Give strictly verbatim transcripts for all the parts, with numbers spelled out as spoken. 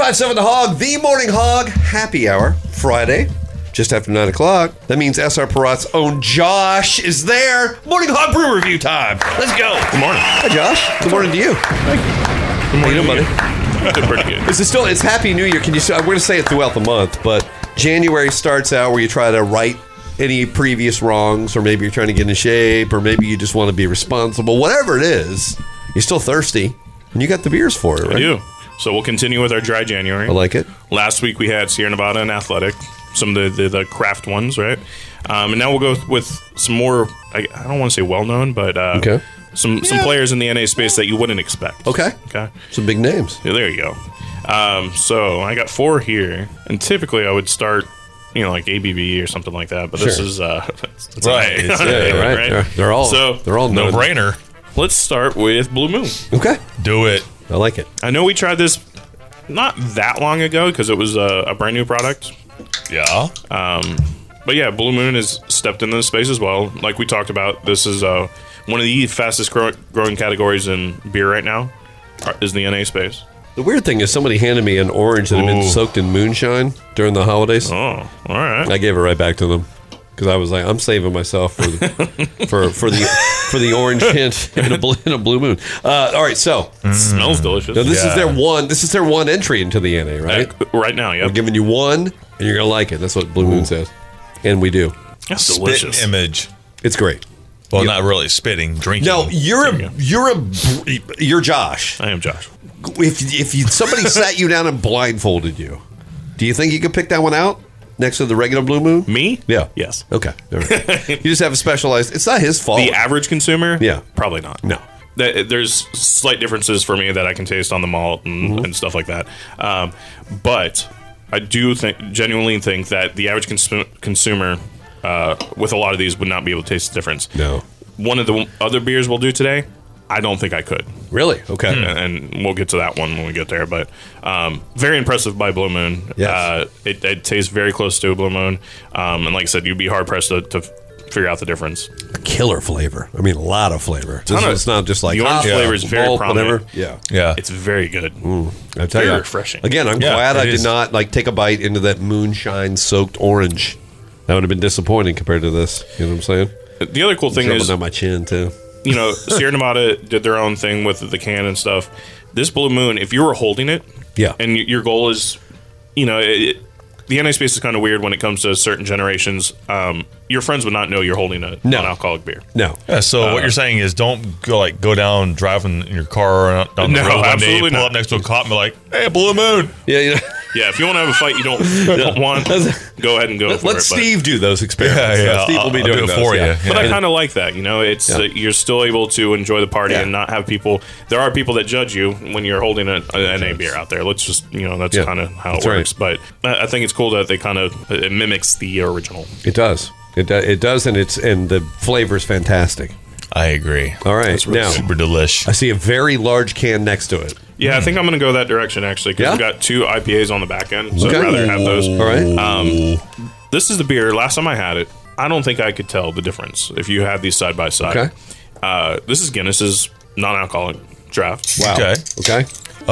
ninety-five point seven The Hog, the Morning Hog, happy hour, Friday, just after nine o'clock. That means S R Parat's own Josh is there. Morning Hog Brew Review time. Let's go. Good morning. Hi, Josh. Good morning to you. Good morning, How you doing, buddy? Doing pretty good. Is it still, it's Happy New Year. Can you, we're going to say it throughout the month, but January starts out where you try to right any previous wrongs, or maybe you're trying to get in shape, or maybe you just want to be responsible. Whatever it is, you're still thirsty, and you got the beers for it, right? I do. So we'll continue with our dry January. I like it. Last week we had Sierra Nevada and Athletic, some of the, the, the craft ones, right? Um, and now we'll go with some more, I, I don't want to say well-known, but uh, okay. some, some yeah. players in the N A space that you wouldn't expect. Okay. Okay. Some big names. Yeah, there you go. Um, so I got four here, and typically I would start, you know, like A B V or something like that, but sure. this is uh, it's, it's right. A. It's, yeah, yeah, right. right? They're, they're all so they're all no known. brainer. Let's start with Blue Moon. Okay, do it. I like it. I know we tried this not that long ago because it was a, a brand new product. Yeah. Um, but yeah, Blue Moon has stepped into the space as well. Like we talked about, this is uh, one of the fastest grow- growing categories in beer right now, is the N A space. The weird thing is somebody handed me an orange that had been Ooh. soaked in moonshine during the holidays. Oh, all right. I gave it right back to them because I was like, I'm saving myself for the, for for the for the orange hint in a blue, in a blue moon. Uh, all right, so It smells delicious. now this Yeah. is their one. This is their one entry into the N A, right? Uh, right now, yeah. We're giving you one, and you're gonna like it. That's what Blue Moon says, and we do. That's Spit delicious. image. It's great. Well, You- not really spitting, drinking. No, you're There you a go. you're a you're Josh. I am Josh. If if you somebody sat you down and blindfolded you, do you think you could pick that one out next to the regular Blue Moon? Me? Yeah. Yes. Okay. All right. You just have a specialized. It's not his fault. The average consumer? Yeah. Probably not. No. Th- There's slight differences for me that I can taste on the malt and, Mm-hmm. and stuff like that. Um, but I do think, genuinely think that the average consu- consumer uh, with a lot of these would not be able to taste the difference. No. One of the other beers we'll do today, I don't think I could. Really? Okay. And, and we'll get to that one when we get there. But um, very impressive by Blue Moon. Yes. Uh, it, it tastes very close to a Blue Moon. Um, and like I said, you'd be hard pressed to, to figure out the difference. Killer flavor. I mean, a lot of flavor. This, Ton of- it's not just like the orange ah, flavor is very malt, prominent. whatever. Yeah. Yeah. It's very good. I tell Very you, refreshing. Again, I'm Yeah, glad it I did is. not like take a bite into that moonshine soaked orange. That would have been disappointing compared to this. You know what I'm saying? The other cool thing Trouble is, down my chin too. you know, Sierra Nevada did their own thing with the can and stuff. This Blue Moon, if you were holding it, Yeah. and y- your goal is, you know, it, it, the N A space is kind of weird when it comes to certain generations. Um, your friends would not know you're holding a No. non-alcoholic beer. No. Yeah, so Uh, what you're saying is don't go like go down driving in your car down the No, road one day, absolutely pull not. up next to a cop and be like, "Hey, Blue Moon." Yeah. You know, Yeah, if you want to have a fight you don't, don't want, go ahead and go for let it. Steve do those experiments. Yeah, yeah, Uh, Steve will be I'll doing do it those, for yeah. you. But, but I Yeah. kind of like that, you know. It's Yeah. uh, you're still able to enjoy the party Yeah. and not have people. There are people that judge you when you're holding a, an N A beer out there. Let's just, you know, that's Yeah. kind of how That's it right. works. But I I think it's cool that they kind of it mimics the original. It does. It do, it does, and it's and the flavor is fantastic. I agree. All right, That's really now Super delish. I see a very large can next to it. Yeah, I think I'm going to go that direction actually because Yeah? we've got two I P As on the back end, so Okay. I'd rather have those. All right. Um, this is the beer. Last time I had it, I don't think I could tell the difference if you had these side by side. Okay. Uh, this is Guinness's non-alcoholic draft. Wow. Okay. Okay.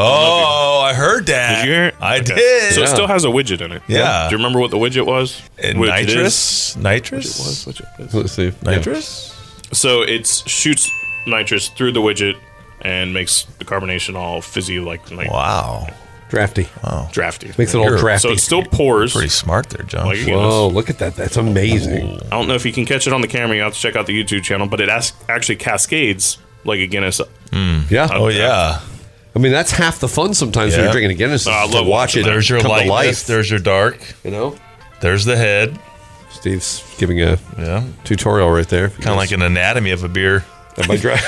Oh, I heard that. Did you hear it? I Okay. did. So Yeah. it still has a widget in it. Yeah. Do you remember what the widget was? Uh, Which it nitrous? is? Nitrous? It was, which it is. Let's see. Nitrous? So it shoots nitrous through the widget and makes the carbonation all fizzy, like, like Wow. Yeah. Drafty. drafty. Makes it all You're- drafty. So it still pours. Pretty smart there, John. Like a Guinness. Whoa! Look at that. That's amazing. I don't know if you can catch it on the camera. You have to check out the YouTube channel, but it as- actually cascades like a Guinness. Yeah. Oh, yeah. I mean, that's half the fun sometimes when Yeah. you're drinking a Guinness. Oh, I is to love watch it. watching that. There's your come to lightness. life. There's your dark. You know, There's the head. Steve's giving a Yeah. tutorial right there. Kind of like an anatomy of a beer. Am I dry?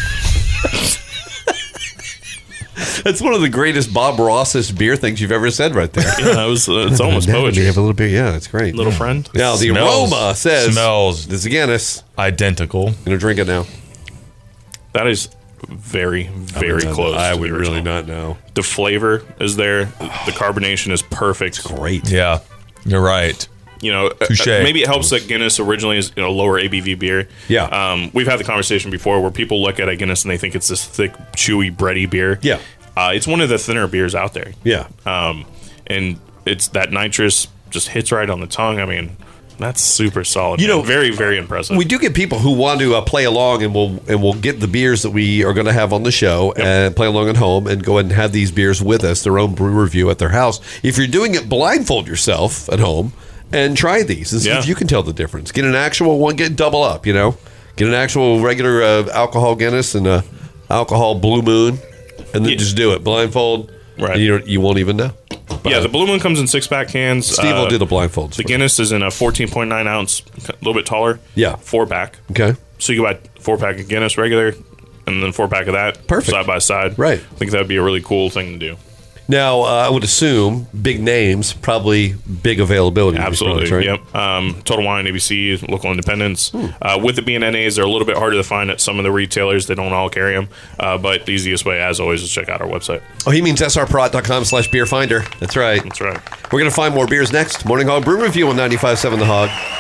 That's one of the greatest Bob Rossist beer things you've ever said right there. Yeah, it was, uh, it's almost Now poetry. You have a little beer. Yeah, it's great. Little friend. Now the Smells- aroma says smells this is Guinness. identical. I'm gonna drink it now. That is very, very I, close. I to the would really original. not know. The flavor is there. The carbonation is perfect. Great. Yeah. You're right. You know, uh, Touché. maybe it helps that Guinness originally is you know lower A B V beer. Yeah. Um, we've had the conversation before where people look at a Guinness and they think it's this thick, chewy, bready beer. Yeah. Uh, it's one of the thinner beers out there. Yeah. Um, and it's that nitrous just hits right on the tongue. I mean, that's super solid. You man. know, very, very impressive. We do get people who want to uh, play along, and we'll and we'll get the beers that we are going to have on the show Yep. and play along at home and go ahead and have these beers with us, their own brew review at their house. If you're doing it, blindfold yourself at home and try these and see Yeah. if you can tell the difference. Get an actual one, get double up, you know, get an actual regular uh, alcohol Guinness and a alcohol Blue Moon, and then Yeah. just do it blindfold. Right. And you don't, you won't even know. yeah, the Blue Moon comes in six pack cans. Steve Uh, will do the blindfolds. The for Guinness is in a fourteen point nine ounce, a little bit taller. Yeah. Four pack. me. Okay. So you can buy four pack of Guinness regular, and then four pack of that, Perfect. side by side. Right. I think that would be a really cool thing to do. Now, uh, I would assume big names, probably big availability. of these Absolutely. products, right? Yep. Um, Total Wine, A B C, local independents. Hmm. Uh, with it being N As, they're a little bit harder to find at some of the retailers. They don't all carry them. Uh, but the easiest way, as always, is check out our website. Oh, he means srprot.com slash beer finder. That's right. That's right. We're going to find more beers next. Morning Hog Brew Review on ninety-five point seven The Hog.